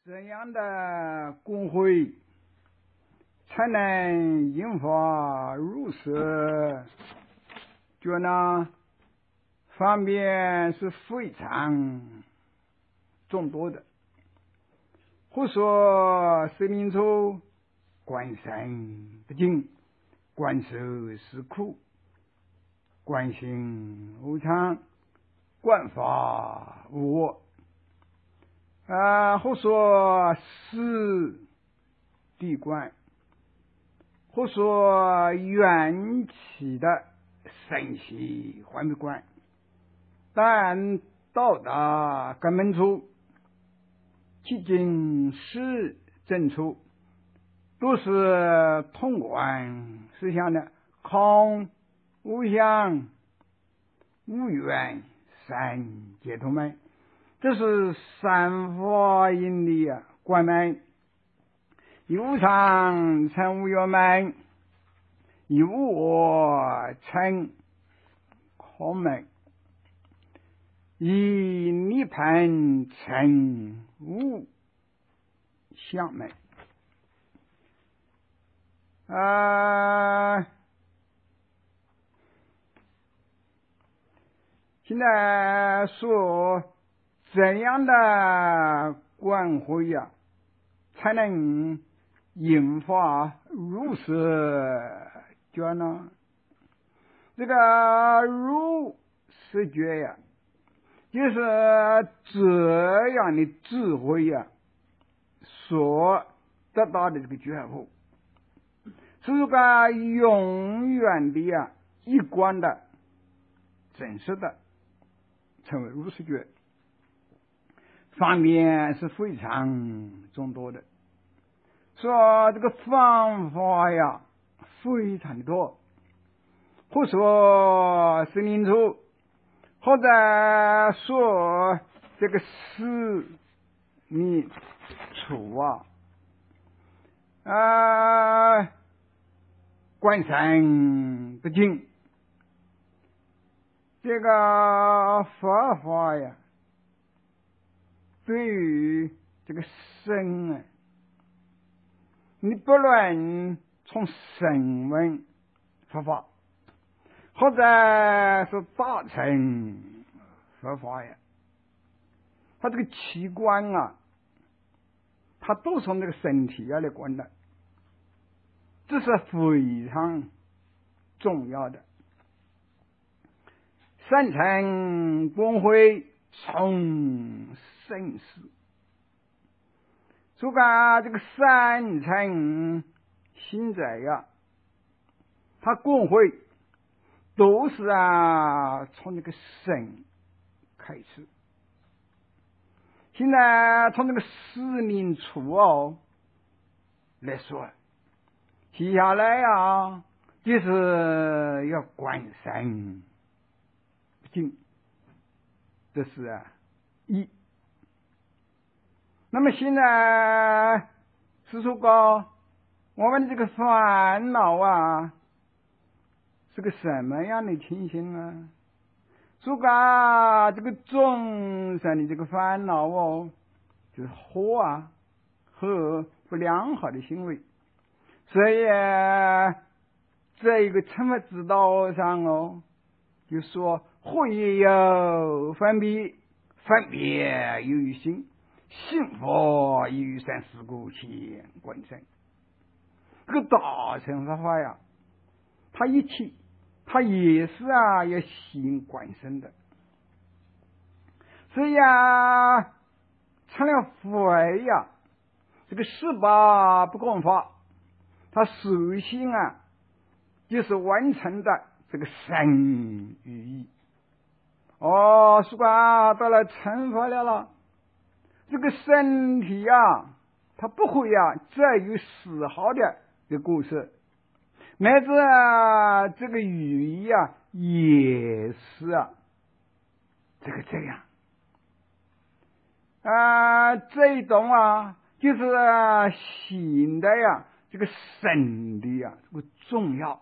这样的工会才能引发入世，觉呢方面是非常众多的。或说生命处观身不净，观受是苦，观行无常，观法无我。或说是地观，或说缘起的生息幻灭观，但到达根本处，其经是正处，都是通观思想的空无相无缘三解脱门。这是三法印的观门，以无常成无有门，以无我成空门，以涅槃成无相门。现在说怎样的观会呀，才能引发入世觉呢？这个入世觉呀，就是这样的智慧呀所得到的这个觉悟，是这个永远的呀一观的真实的，称为入世觉。方面是非常众多的，说这个方法呀非常多，或说生命处，或者说这个死命处观身不净，这个佛法呀对于这个身你不论从声闻佛法，或者是大乘佛法呀，它这个器官它都从这个身体来观的，这是非常重要的。三乘光辉从生死，这个三乘心在呀，它光辉都是从这个生开始。现在从这个死命处来说，接下来就是要观身不净，这是一。那么现在是说我们这个烦恼是个什么样的情形呢？说这个众生的这个烦恼就是和不良好的行为，所以这一个惩罚之道上就说惑也有分别，分别有于心，幸福于三世故前观身。这个大乘佛法呀，它一起它也是要行观身的。所以成了佛呀，这个18不共法，它首先就是完成的这个身语意。说到了成佛了，这个身体它不会再有丝毫的这个过失，乃至这个语义也是这样这一种就是显得这个身的这个重要。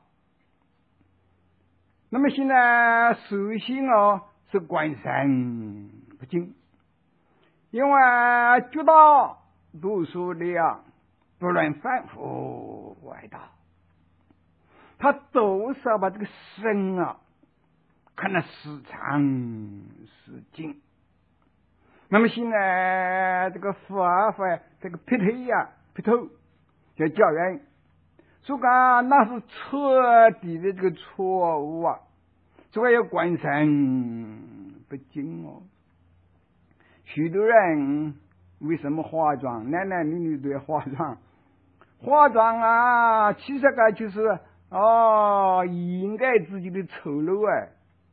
那么现在首先是观身不净，因为觉到读书的啊，不论反复外道，他都是要把这个神啊看得时常时紧。那么现在这个佛法这个劈头就教人说讲那是彻底的这个错误啊，这个要观身不净哦。许多人为什么化妆，男男女女都要化妆啊，其实个就是掩盖自己的丑陋啊。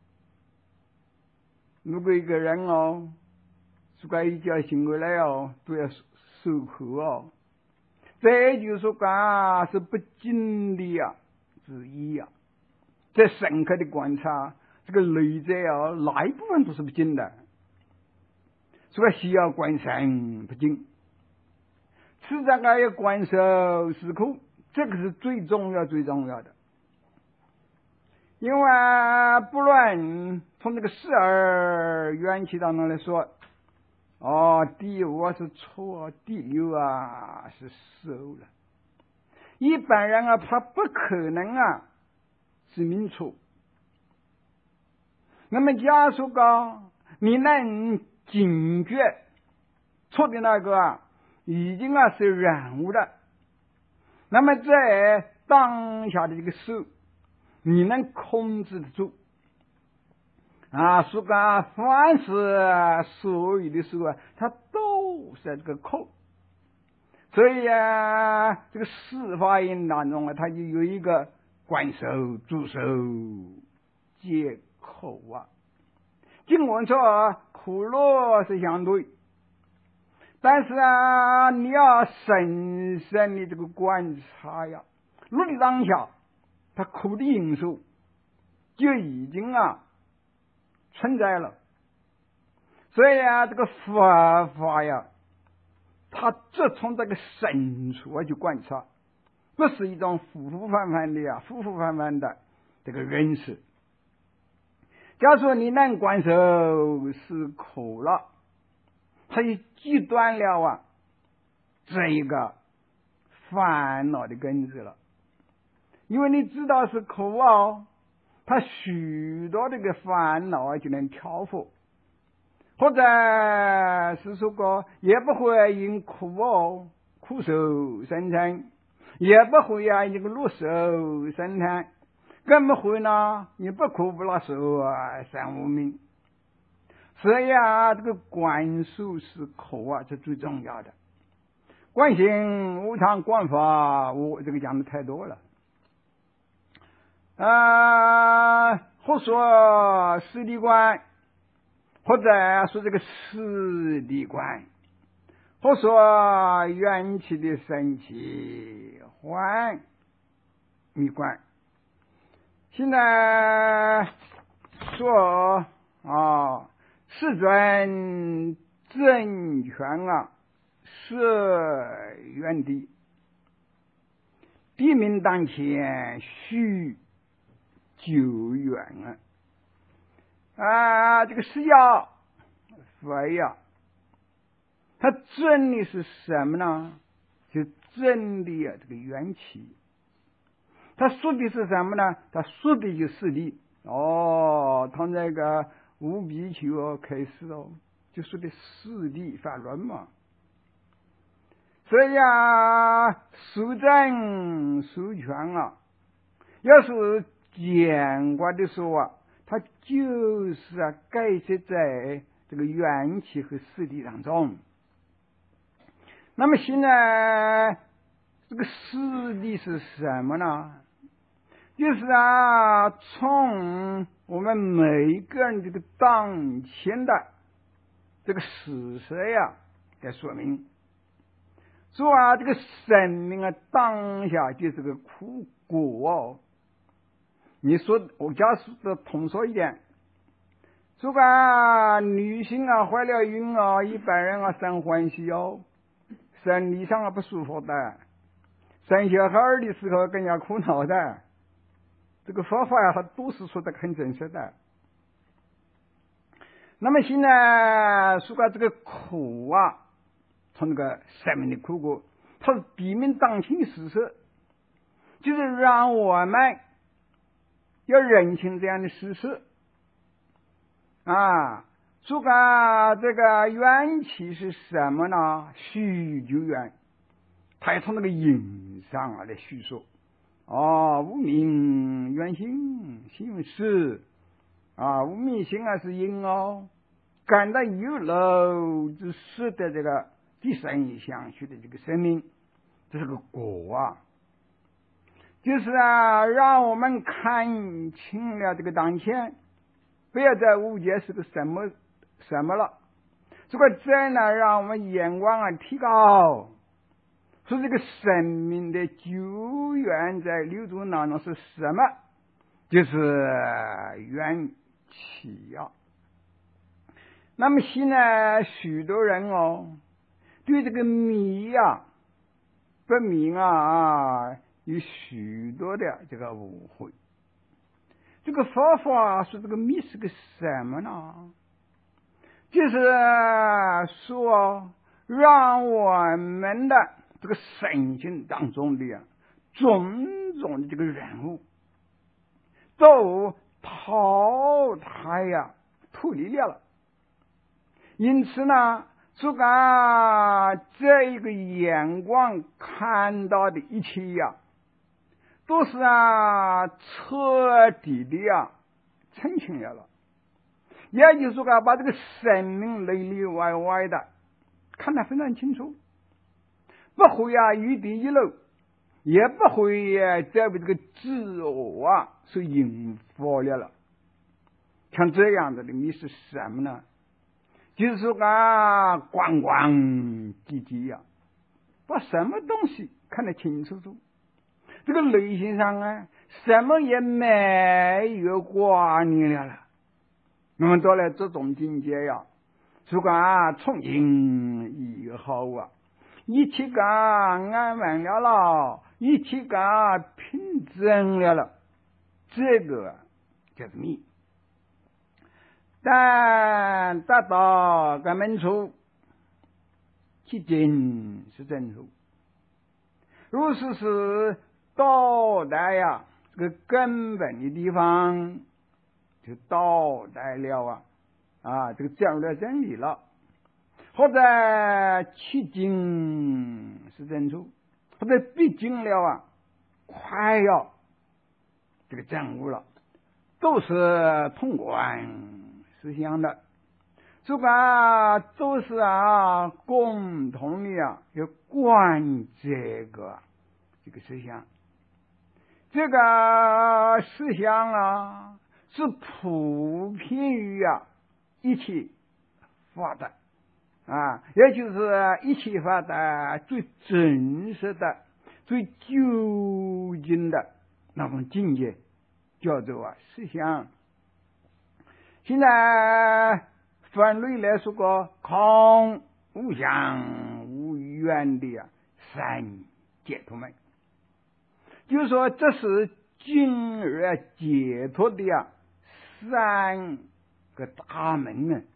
如果一个人哦，如果一觉醒过来哦，都要漱口哦，这就是说讲是不净的呀之一呀。在深刻的观察，这个内在哦，哪一部分都是不净的，所以需要观身不净。吃这个要观受思苦，这个是最重要的。因为不论从这个十二元气当中来说，第五是错，第六是受了。一般人啊，他不可能是明错。那么假如说你能警觉错的那个已经是染污了，那么在当下的这个受，你能控制得住说讲凡是所有的时候它都是这个口。所以这个四法印当中它就有一个观受、助受、戒口尽管说苦乐是相对，但是你要深深的这个观察呀，落的当下，它苦的因素就已经存在了。所以这个佛法呀，它只从这个深处去观察，不是一种浮浮泛泛的这个认识。假如说你能观受是苦了，它就击断了这一个烦恼的根子了。因为你知道是苦它许多这个烦恼就能调伏，或者是说过也不会因苦受生成，也不会因个乐受生成，更不会呢你不苦不乐受生无明。所以这个观受是苦是最重要的。观行无常观法，我这个讲的太多了或说实地观，或者说这个实地观，或说缘起的升起幻密观。现在说世尊正权是原地，地名当前须久远这个是佛呀，它真的是什么呢？就真的这个缘起。他说的是什么呢？他说的就是理从这个无比丘开始就说的四谛法论嘛。所以书证书权要是见过的时候它就是盖设在这个缘起和四谛当中。那么现在这个四谛是什么呢？就是从我们每个人这个当前的这个事实来说明，说这个生命当下就是个苦果你说我假说的通俗一点，说女性怀了孕一般人生欢喜生理上不舒服的，生小孩的时候更加苦恼的。这个佛法它都是说的很真实的。那么现在说这个苦从那个生命的苦果，它是避免当前的事实，就是让我们要认清这样的事实啊。说个这个缘起是什么呢？虚就缘，他也从那个因上来叙述。无名缘心，心为识无名心是因感到有漏之识的这个第三相续的这个生命，这是个果就是让我们看清了这个当前，不要再误解是个什么了。这个真呢，让我们眼光提高，说这个生命的久远在流动当中是什么？就是缘起那么现在许多人对这个迷不明有许多的这个误会。这个佛法说这个迷是个什么呢？就是说让我们的这个身心当中的种种的这个人物都淘汰脱离了。因此呢，这个这一个眼光看到的一切都是彻底的澄清了。也就是说把这个生命里里外外的看得非常清楚，不会一地一漏，也不会再被这个自我所引发了。像这样子的迷是什么呢？就是说光光寂寂把什么东西看得清楚楚，这个内心上什么也没有挂念了。那么到了这种境界如果从今以后一切安稳了，一切平静了，这个就是迷。但达到门处，其真是真处。如是是到达这个根本的地方，就到达了这个讲了真理了，或者其经是真处，或者毕竟了快要这个证悟了，都是通关思想的，这个都是共同的要观这个思想。这个思想是普遍于一切法的也就是一切法的最真实的、最究竟的那种境界，叫做思想。现在分类来说个空无相无缘的三解脱门，就是说这是进而解脱的三个大门呢。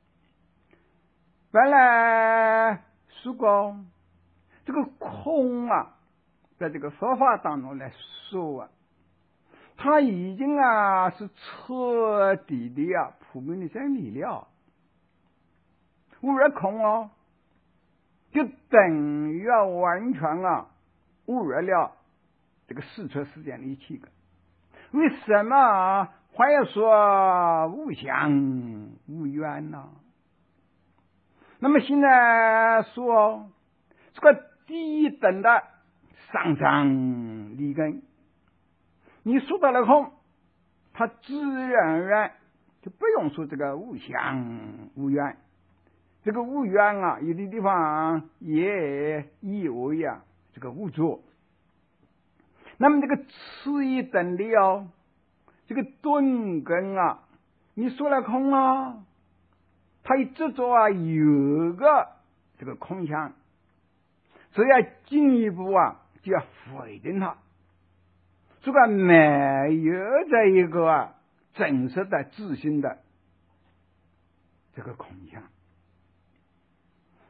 本来说过这个空在这个佛法当中来说它已经是彻底的普遍的真理了。无而空就等于完全无而了这个四车世间的一切个。为什么还要说无相无缘呢？那么现在说这个第一等的上上立根，你说到了空，它自然而然就不用说这个无相无缘。这个无缘有的地方也意为这个无作。那么这个次一等的这个顿根你说了空它一执着有个这个空相，所以要进一步就要否定它，这个没有这一个真实的自信的这个空相。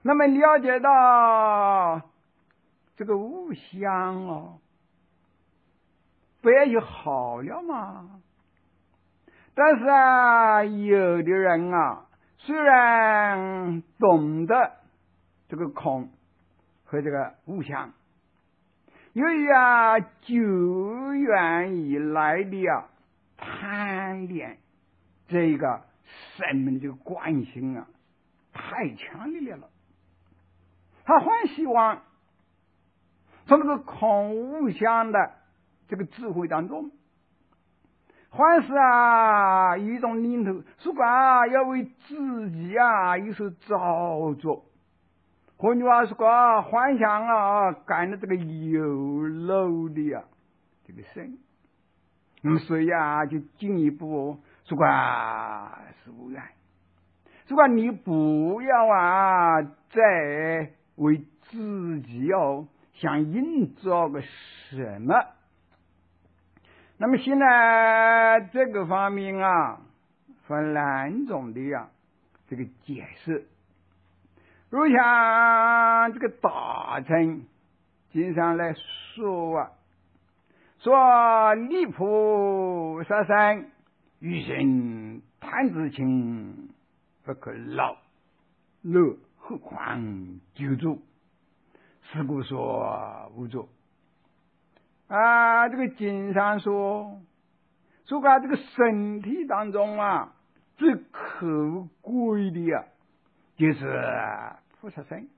那么了解到这个物象哦，不也就好了吗？但是啊，有的人啊，虽然懂得这个空和这个物象，由于啊久远以来的贪恋这个生命的这个惯性啊，太强烈了，他很希望从这个空无相的这个智慧当中，还是啊一种领头，如果啊要为自己啊有所造作，换句话说，幻想啊干的这个有漏的啊这个身，所以啊就进一步说啊是无缘。如果你不要啊再为自己想营造个什么，那么现在这个方面啊分两种的这个解释。如像这个大乘经常来说说离菩萨身于心贪之情不可劳乐，何况救助，是故说无助啊。这个经上说这个身体当中啊最可贵的就是菩萨身。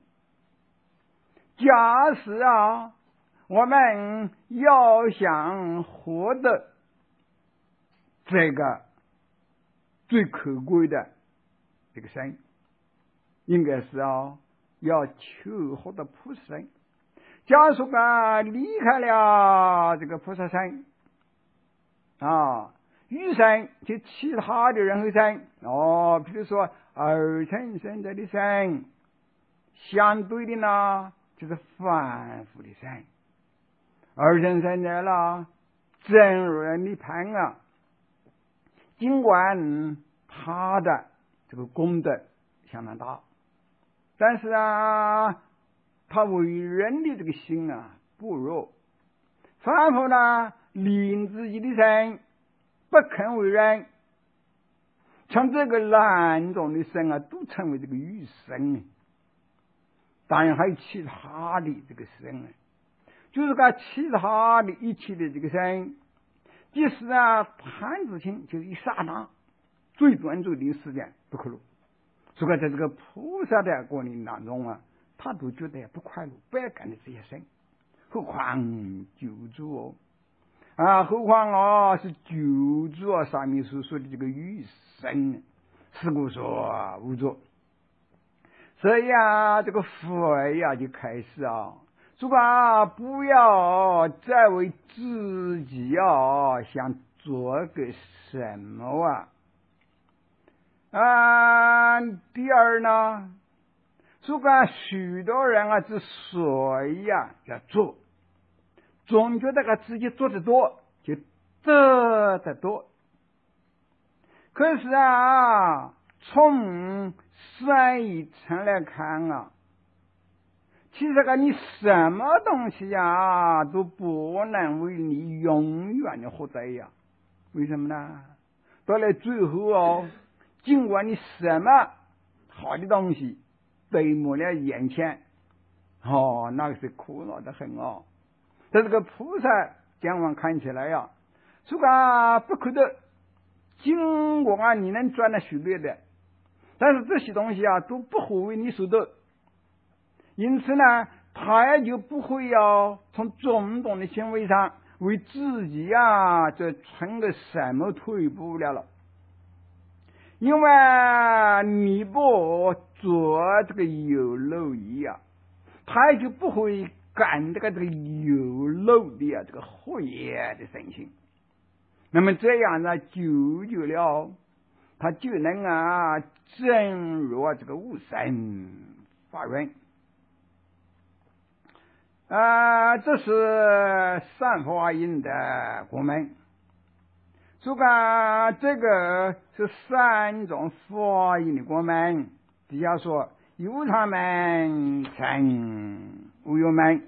假使啊我们要想获得这个最可贵的这个身，应该是要求获得菩萨身。假如说离开了这个菩萨身余生就其他的人和身比如说二乘生者的身，相对的呢就是凡夫的身。二乘生者了，真如人的盘尽管他的这个功德相当大，但是他为人的这个心不弱，反复呢令自己的身不肯为人，像这个两种的身都称为这个欲身。当然还有其他的这个身就是其他的一切的这个身，即使贪之情就是一刹那最专注的时间不可能，所以在这个菩萨的过程当中他都觉得不快乐，不爱干的这些身，何况救助何况是救助上面所说的这个欲身，是故说无助。所以这个佛就开始说不要再为自己想做个什么第二呢，说许多人之所以要做，总觉得自己做得多就得多，可是从善意层来看其实你什么东西都不能为你永远的获得为什么呢？到了最后尽管你什么好的东西堆满了眼前那个是苦恼的很在这个菩萨讲完看起来说不可得，尽管你能赚了许多的，但是这些东西都不会为你所得，因此呢他也就不会从种种的行为上为自己这成个什么退步了，因为你不做这个有漏意他也就不会干这个有漏的这个活业的身心。那么这样救了他就能正如这个无生法润这是三法印的国门。说这个是三种法印的国门，底下说有常门，成无有门。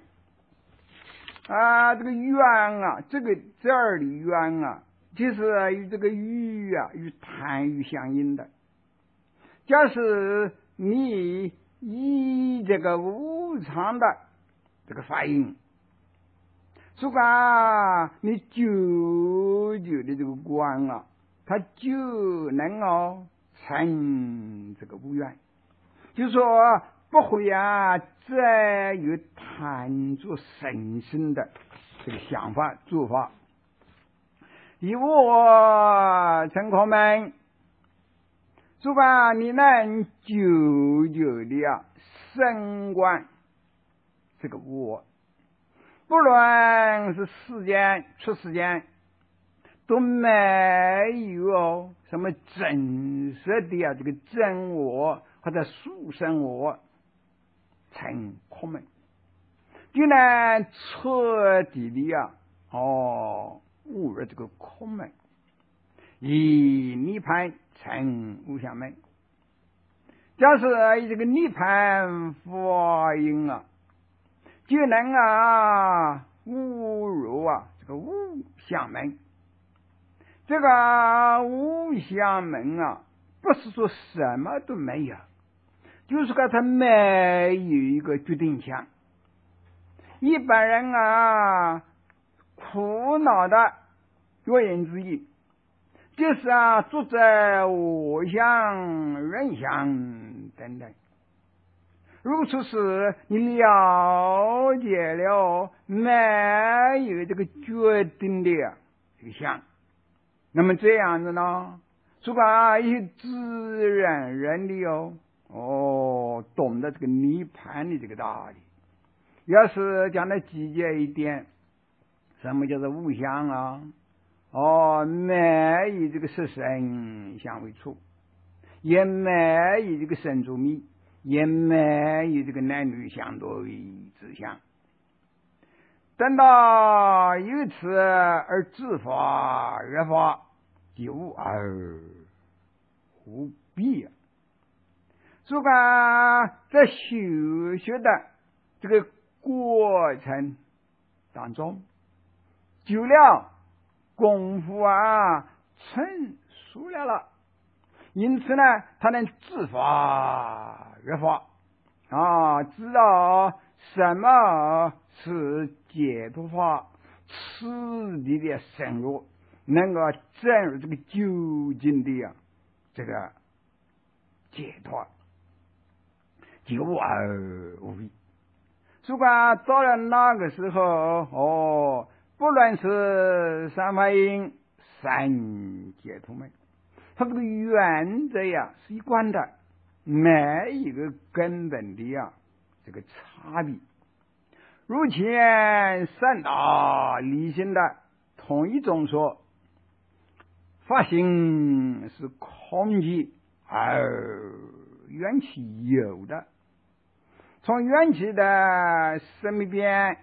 这个圆啊，这儿的圆啊，其实与这个鱼啊，与痰盂相应的。假使你以这个无常的这个发音，如果你久久的这个观啊，它就能成这个无缘，就是说不会再有贪着神圣的这个想法做法。以我成空门，如果你能久久的升观这个我，不论是世间出世间，都没有什么真实的这个真我或者殊胜我成空门，就能彻底的悟入这个空门，以涅槃成无相门。假使以这个涅槃法音就能悟入这个无相门。这个无相门不是说什么都没有，就是说它没有一个决定项。一般人苦恼的原因之一，就是住在我相、人相等等。如此时，你了解了没有这个决定的这个相，那么这样子呢，如果一些自然人的懂得这个涅槃的这个道理，要是讲的直接一点，什么叫做无相没有这个色身相为处，也没有这个身主密，也没有这个男女相对之相。等到由此而自法而法，就无而无必。如果在修学的这个过程当中，久了功夫成熟了，因此呢，他能自法而法知道什么是解脱法，次第的深入，能够进入这个究竟的这个解脱，就无而无必。如果到了那个时候不论是三法印、三解脱门，它这个原则是一贯的，没一个根本的这个差别。如前三大理性的同一种说，法性是空寂而缘起有的，从缘起的生命边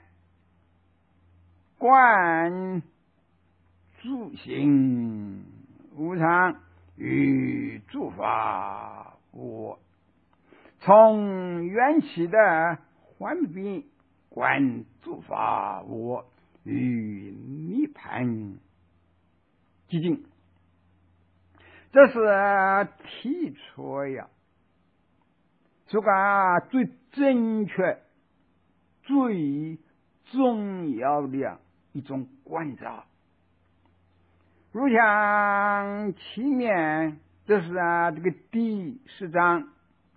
观诸行无常与诸法我，从缘起的幻变观诸法我与涅槃寂静。这是提出这个最正确最重要的一种观照。如像前面这是这个第10章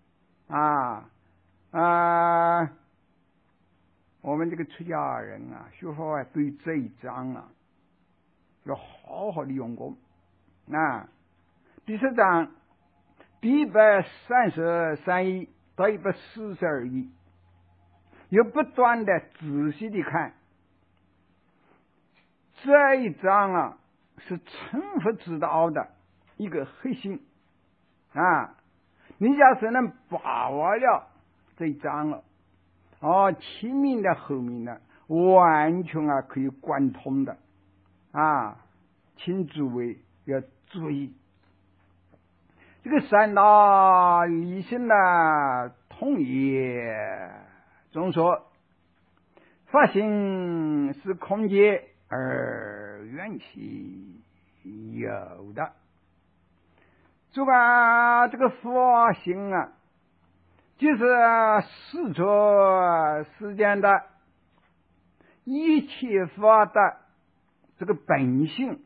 我们这个出家人学佛对这一章要好好的用功。第10章第133页到142页，要不断的仔细的看。这一章是成佛之道的一个核心你要是能把握了这一章了前面的后面的完全可以贯通的请诸位要注意，这个三大理性的空也。中说，法性是空界，而缘起有的。就把这个法性啊，就是视作世间的一切法的这个本性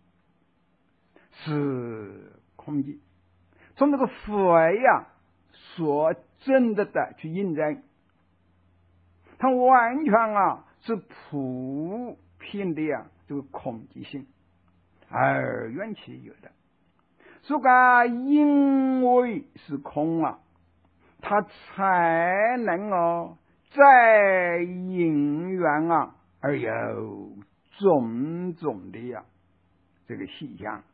是空寂，从这个佛呀所证的去印证，它完全是普遍的这个空寂性，而缘起有的。所以因为是空它才能在因缘而有种种的这个现象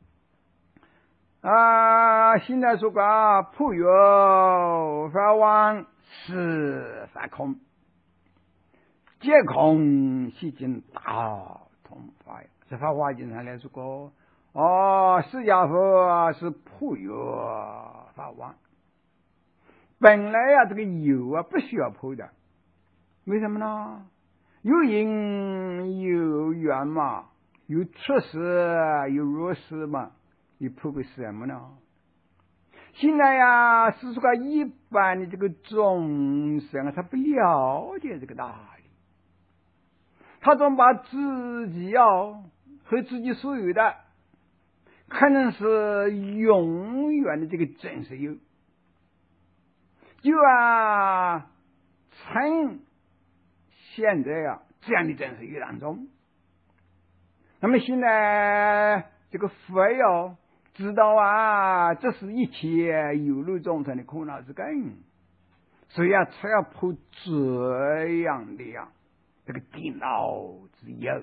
现在说普有法妄，是法空，皆空悉尽大同法。这法华经上来说过释迦佛是普有法妄。本来这个有不需要普的，为什么呢？有因有缘嘛，有出世有入世嘛，你普个什么呢？现在是说一般的这个众生他不了解这个道理，他总把自己和自己所有的可能是永远的这个真实有，就趁现在这样的真实有当中。那么现在这个佛知道这是一切有漏众生的苦恼之根，所以才要普这样的这个颠倒之有，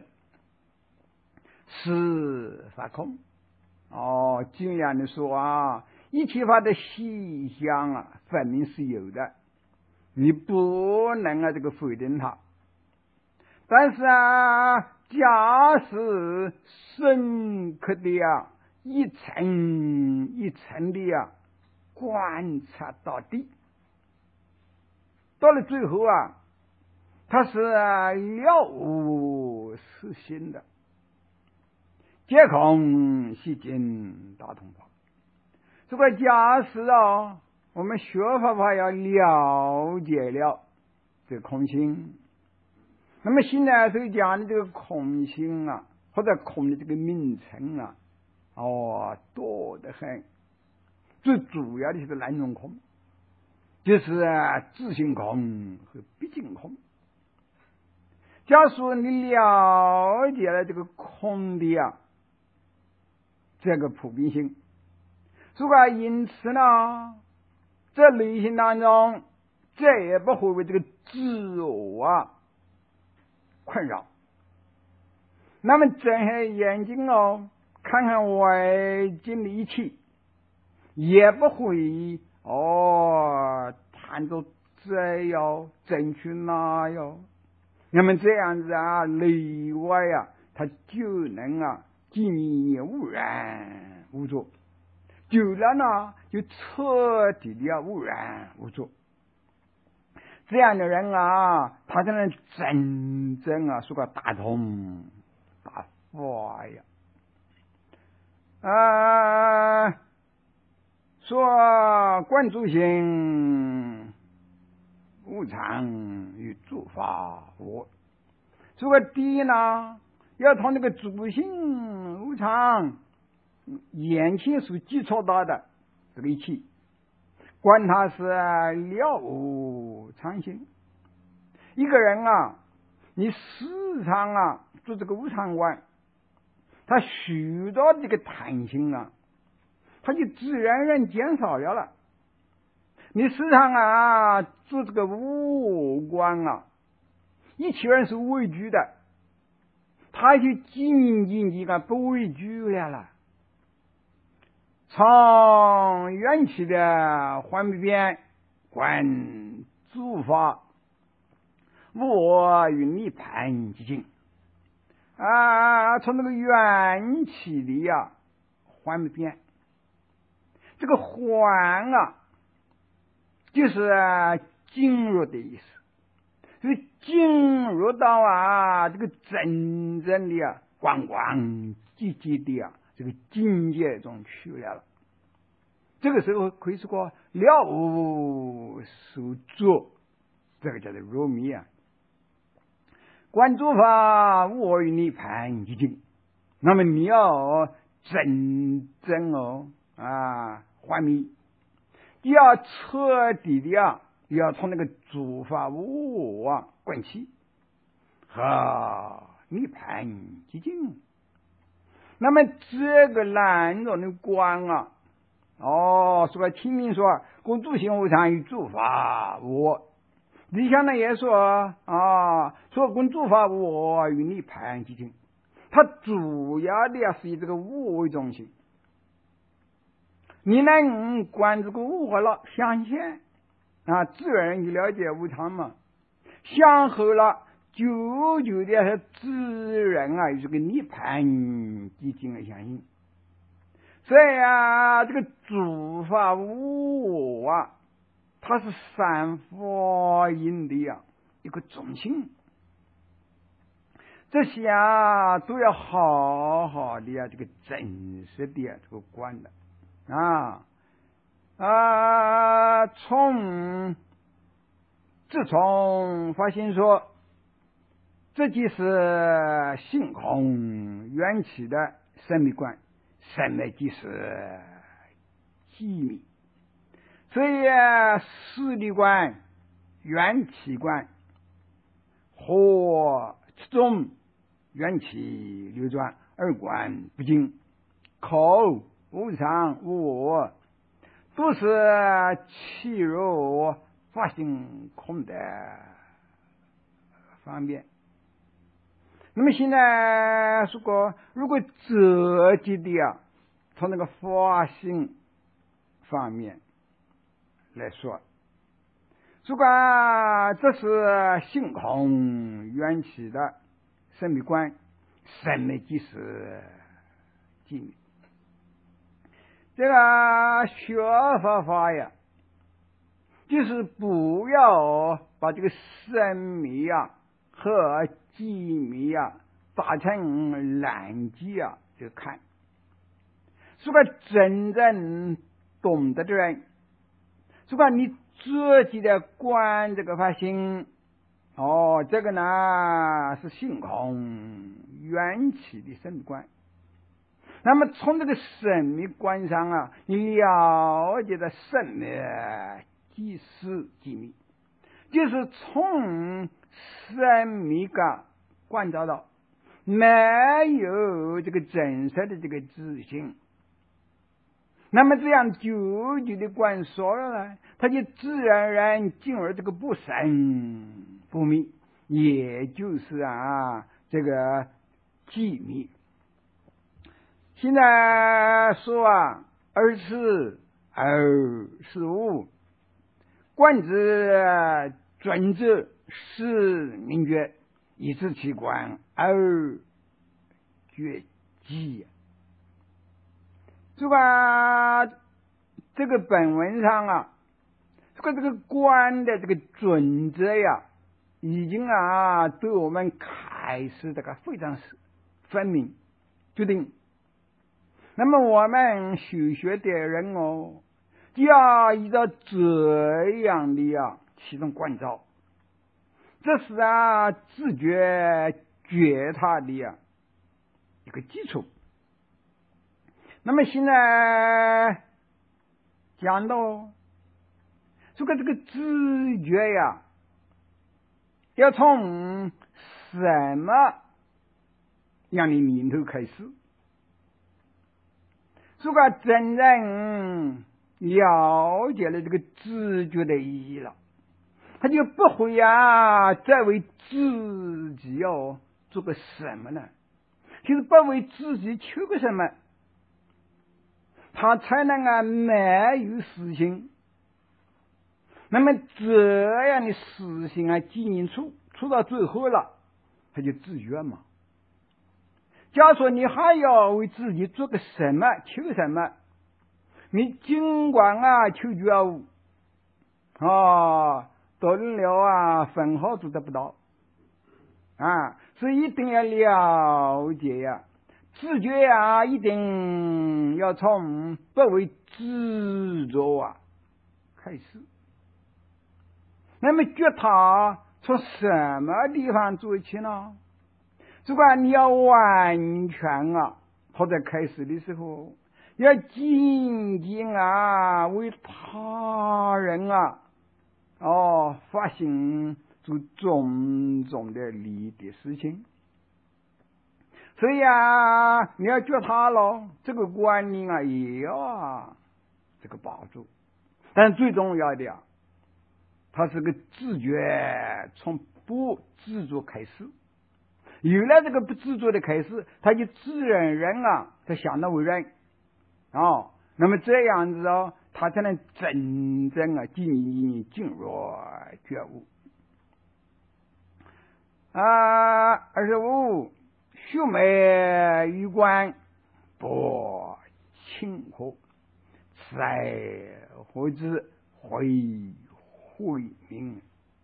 是法空。这样的说一切法的现象分明是有的，你不能这个否定它。但是假使深刻的一层一层的观察到底，到了最后它是了无实心的，皆空悉尽大同法。这个假使我们学法要了解了这个空性，那么现在所讲的这个空性或者空的这个名称多得很。最主要的是两种空，就是自性空和毕竟空。假如你了解了这个空的这个普遍性，所以因此呢，在内心当中再也不会为这个自我困扰。那么睁开眼睛看看外境的一切，也不会谈着这争取那那么这样子内外它就能尽你无染无作，久了呢就彻底的无染无作。这样的人他才能真正说个大同大法说观诸行无常与诸法无。这个第一呢，要从这个诸行无常眼前所接触到的这个一切，观它是了无常性。一个人你时常做这个无常观，他许多这个弹性他就自然而然减少了。你时常做这个无观一切人是畏惧的，他就仅仅不畏惧了。从缘起的幻不变观诸法无我与涅槃寂静从那个缘起的幻不变，这个幻就是进入的意思。所以进入到这个真正的光光寂寂的这个境界中去了。这个时候可以说了无所作，这个叫做入迷观诸法无我于涅槃寂静。那么你要真正幻迷，要彻底的要从那个诸法无我观起和涅槃寂静。那么这个两种的观说听明说故诸行无常与诸法无我，理想呢也说说故诸法无我与涅槃寂静。它主要的是以这个无为中心。你能观这个无我了，相信自然就了解无常嘛。想后了，久久的是自然有这个涅槃寂静的相信。所以这个诸法无我它是三法印的一个中心。这些都要好好的这个真实的这个观的自从发现说这就是性空缘起的神秘观，神秘即是机密。所以实力观、缘起观和其中缘起流转，二观不净，口无常无我，都是契入法性空的方面。那么现在如果直接的从那个法性方面来说，如果这是性空缘起的神秘观，神秘即是机密。这个学法就是不要把这个神秘和机密打成烂机就看。如果真正懂得的人，如果你自己的观这个发心这个呢是性空缘起的神秘观。那么从这个神秘观上你了解的神秘即是机密，就是从神秘观照到没有这个真实的这个自信。那么这样久久的观说了呢，他就自然而然进入这个不生不灭，也就是这个机密。现在说二是无，观之专之是明觉，以是其观而觉机。这个本文上这个观的这个准则已经对我们开始这个非常分明决定。那么我们修学的人就要依照这样的其中观照，这是自觉觉察的一个基础。那么现在讲到这个知觉要从什么样的念头开始？如果真正了解了这个知觉的意义了，他就不会再为自己做个什么呢？就是不为自己求个什么，他才能没有私心。那么这样的私心经营出到最后了，他就自觉嘛。假如说你还要为自己做个什么求什么，你尽管求觉悟多人了分毫都得不到所以一定要了解自觉一定要从不为执着开始。那么觉察从什么地方做起呢？如果你要完全或者开始的时候要仅仅为他人发行做种种的利益的事情，所以你要觉察了，这个观念也要这个把住。但最重要的它是个自觉，从不执着开始。有了这个不执着的开始，他就自然人他想到为人那么这样子他才能真正进入觉悟。25须眉于观不轻忽，在何之会明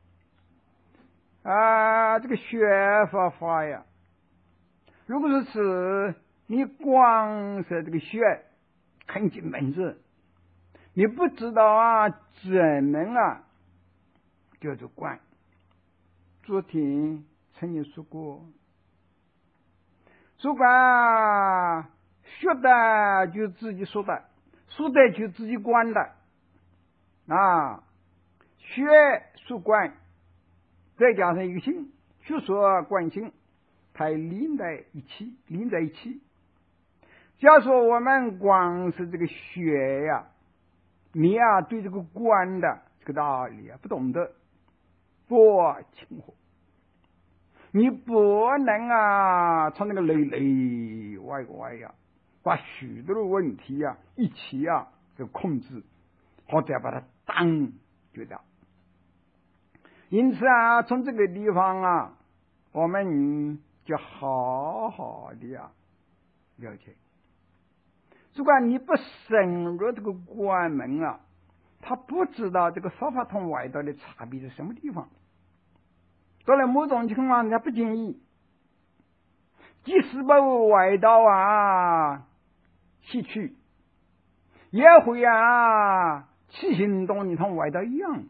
这个学法如果说是你光是这个学看经本质，你不知道怎么叫做观。昨天曾经说过，如果学的就自己说的，说的就自己观的学说观，再加上一个心，学说观心，它连在一起。假如说我们光是这个学你对这个观的这个道理不懂得，不清楚，你不能从那个内外把许多的问题一起这个控制，或者把它当觉得。因此从这个地方我们就好好的了解。如果你不深入这个观门他不知道这个佛法同外道的差别是什么地方。到了某种情况下不经意，即使把外道吸取，也会起行动，你同外道一样。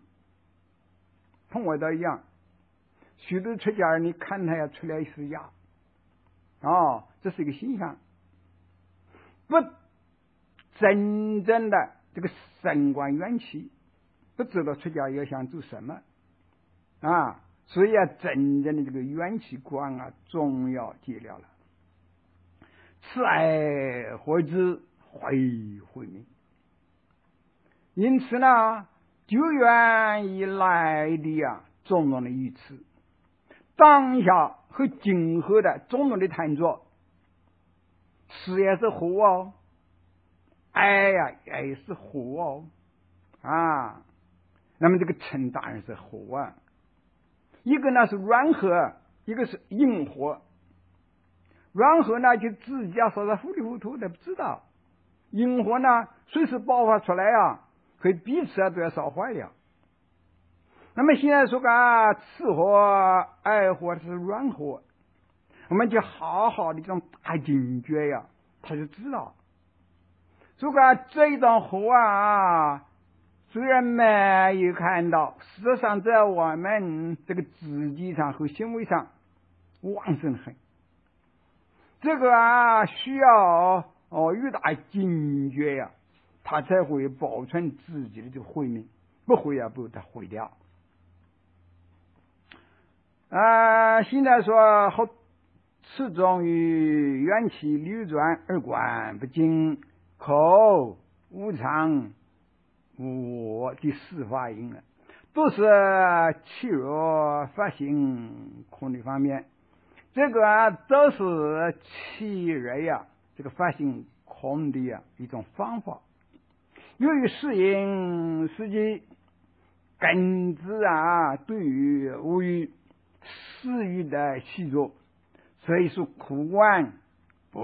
许多出家人你看他出来是牙这是一个现象。不真正的这个深观缘起，不知道出家要想做什么所以真正的这个缘起观总要解了。此爱何之会明。因此呢，久远以来的种种的语词，当下和今后的种种的探索，是也是活爱也是活那么这个称当然是活一个呢是软和，一个是硬和。软和呢就自己说的糊里糊涂的不知道，硬和呢随时爆发出来可以彼此都要烧坏了。那么现在说个次和爱和是软和，我们就好好的这种大警觉他就知道。如果这一种和虽然没有看到，事实上在我们这个自己上和行为上旺盛很。这个需要越大警觉他才会保存自己的这个慧命，不会不得毁掉。现在说好始终于缘起流转而观不净，口无常无我的四法因都是契入发行空的方面。这个都是契入这个发行空的一种方法。由于适应实际根子对于无欲私欲的习作，所以说苦观不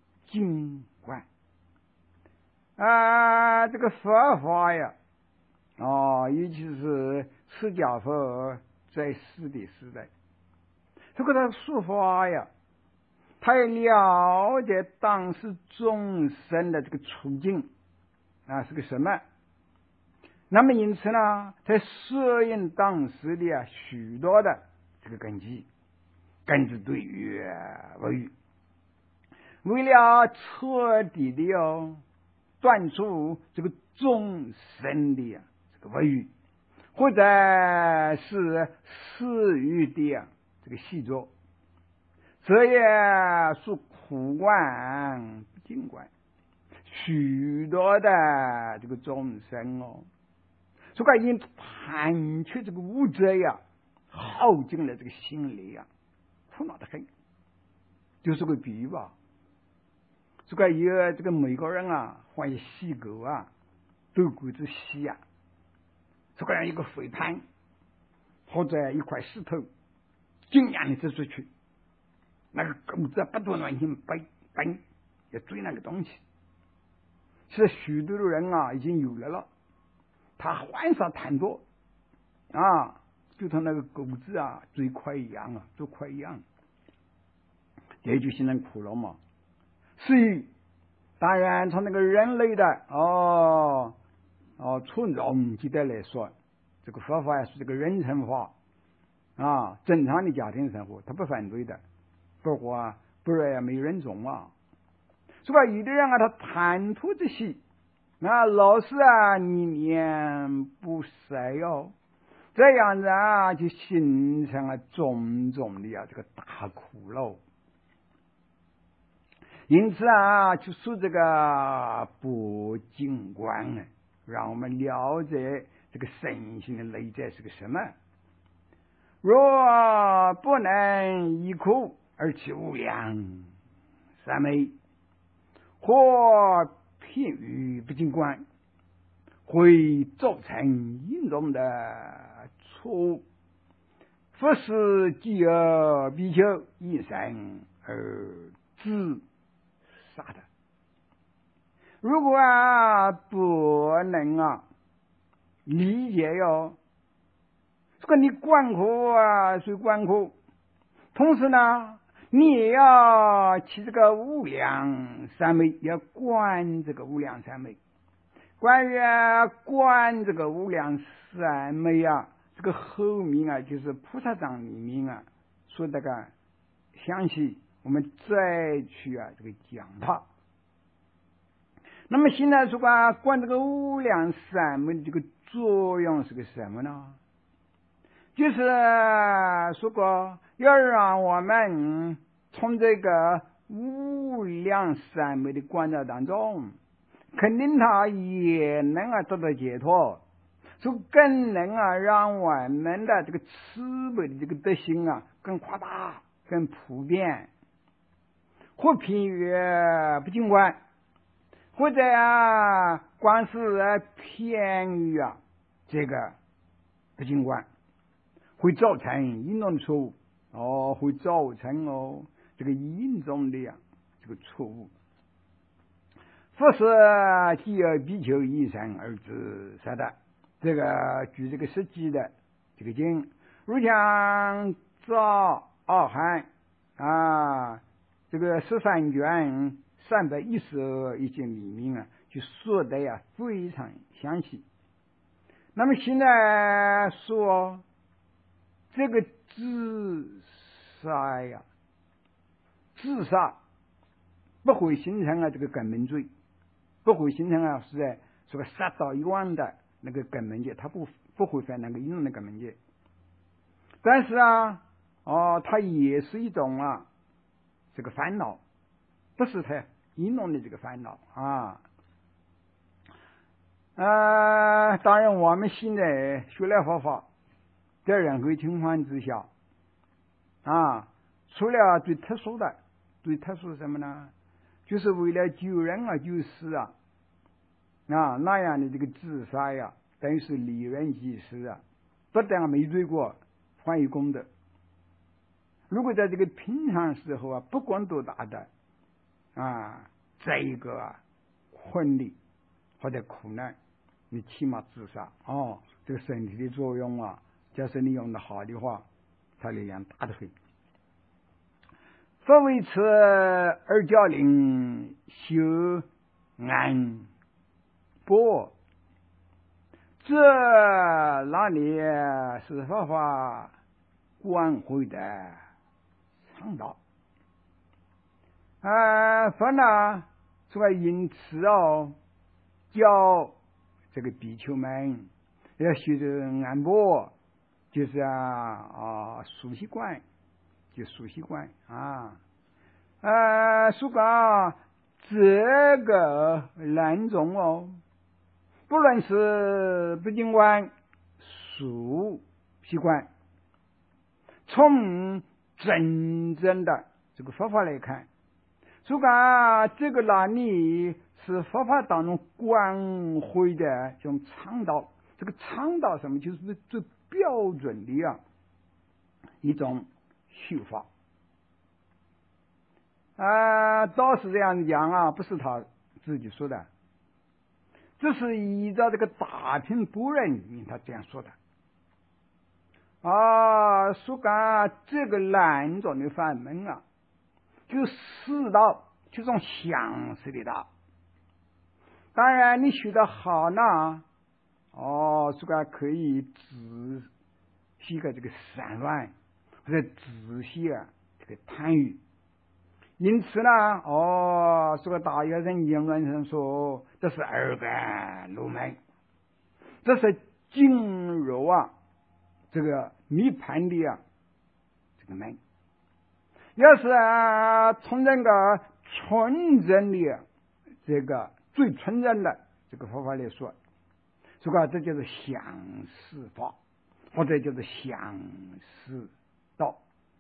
净观这个佛法尤其是释迦佛在世的时代，这个他说法呀，他也了解当时众生的这个处境是个什么。那么因此呢，在适应当时的许多的这个根基对于外语，为了彻底的断除这个众生的这个外语，或者是私欲的这个细作，这也是苦观不净观，许多的这个众生这个因贪求这个物质呀，耗尽了这个心理苦恼的很。就是个比喻吧，这个有这个美国人换一细狗斗狗子细这个人一个肥盘或者一块石头尽量的扔出去，那个狗子不断乱行奔要追那个东西。其实许多的人已经有了，他换上贪多就同那个狗子追快一样追快一样，这就形成苦了嘛。所以当然从那个人类的从容阶段来说，这个佛法是这个人成法正常的家庭生活他不反对的，不过不然也没人种所以有的人他贪图这些老是你念不塞这样子就形成了种种的这个大苦喽。因此就说这个不净观让我们了解这个身心的内在是个什么。若不能依苦而起无量三昧，或偏于不净观，会造成严重的错误。不是继而比丘一生而自杀的。如果不能理解这个你观苦虽观苦，同时呢你也要起这个无量三昧，要观这个无量三昧。关于观这个无量三昧这个后面就是菩萨藏里面说这个详细，我们再去这个讲它。那么现在说观这个无量三昧的这个作用是个什么呢？就是说过要让我们从这个无量三昧的观照当中，肯定它也能得到解脱，就更能让我们的这个慈悲的这个德行更夸大更普遍，或偏于不净观，或者光是偏于这个不净观，会造成严重的错误会造成这个严重的这个错误。不是继而比丘一生而自杀的。这个据这个实际的这个经，如像造阿含这个13卷312节里面就说的非常详细。那么现在说这个自杀不会形成这个根本罪，不会形成是在这个杀盗以外的那个根本戒，它不会犯那个严重的根本戒。但是它也是一种这个烦恼，不是太严重的这个烦恼当然我们现在学了佛法，在任何情况之下除了最特殊是什么呢？就是为了救人救世那样的这个自杀等于是利人济世不但没罪过，还有功德。如果在这个平常时候不管多大的在一个困难或者苦难， 你起码至少这个身体的作用啊，假设你用的好的话，它力量大得很。佛为此而教令修安般，这哪里是佛法观慧的倡导？佛呢，所以因此教这个比丘们要学这安般，就是熟悉观，就熟悉观说讲这个两种不论是不净观、熟悉观，从真正的这个佛法来看，说讲这个哪里是佛法当中观慧的这种倡导，这个倡导什么，就是最标准的一种修法。倒是这样讲不是他自己说的，这是依照这个大品般若里面他这样说的。说讲这个两种的法门就四道，就这种相似的道。当然你学得好呢，说讲可以仔细的这个散乱，或者仔细这个贪欲。因此呢，这个大学生言论上说，这是二甘入门，这是进入这个涅槃的这个门。要是从这个纯正的这个最纯正的这个佛法来说，这就是相似法，或者就是相似道。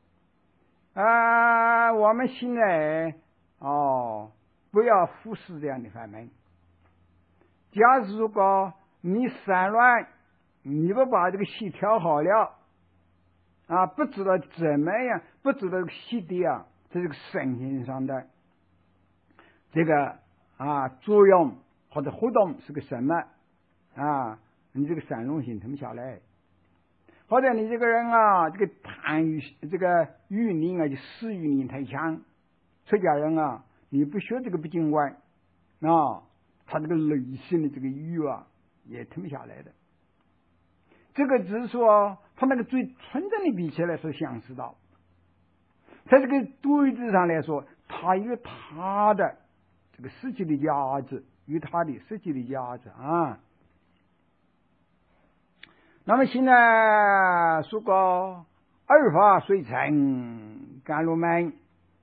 我们现在不要忽视这样的法门。假如果你散乱，你不把这个气调好了不知道怎么样，不知道气的这个身心上的这个作用或者活动是个什么你这个散乱性停不下来。或者你这个人这个贪欲，这个欲念就私欲念太强，出家人你不学这个不净观他这个内心的这个欲也停不下来的。这个只是说他那个最纯正的比起来是相似道，在这个对峙上来说，他有他的这个实际的价值，有他的实际的价值那么现在说过二法随成甘露门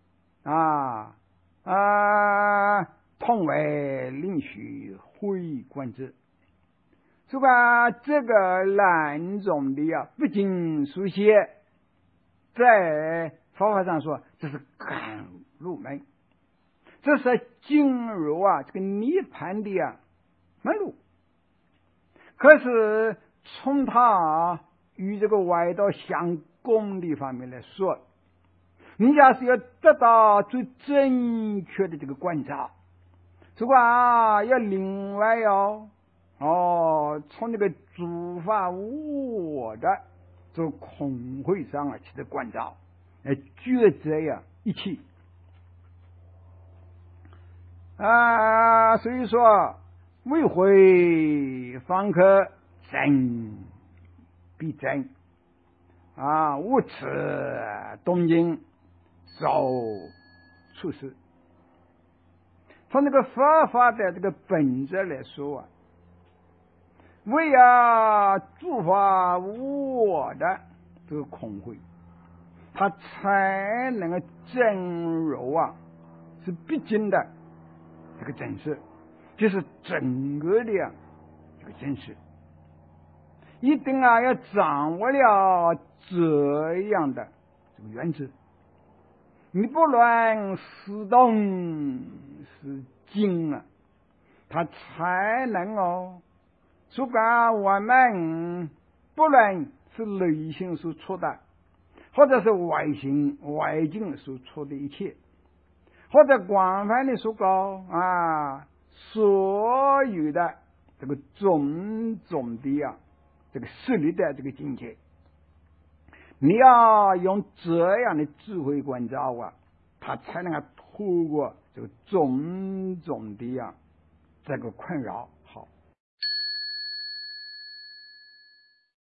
同为另许会观之。说这个两种的不仅书写，在佛法上说这是甘露门，这是进入这个涅槃的门路。可是从他与这个外道相共的方面来说，你要是要得到最正确的这个观察，这个要另外从那个诸法无我的这个空慧上去的观察，来抉择一切所以说为慧方可真必真无此东经受处事。从这个佛法的这个本质来说为诸法无我的这个空慧，它才能够证入是必经的这个真实，就是整个的这个真实。一定要掌握了这样的这个原则，你不论是动是静它才能说我们不论是内心所处的，或者是外境所处的一切，或者广泛的说所有的这个种种的这个势力的这个境界。你要用这样的智慧关照他才能够透过这个种种的这个困扰，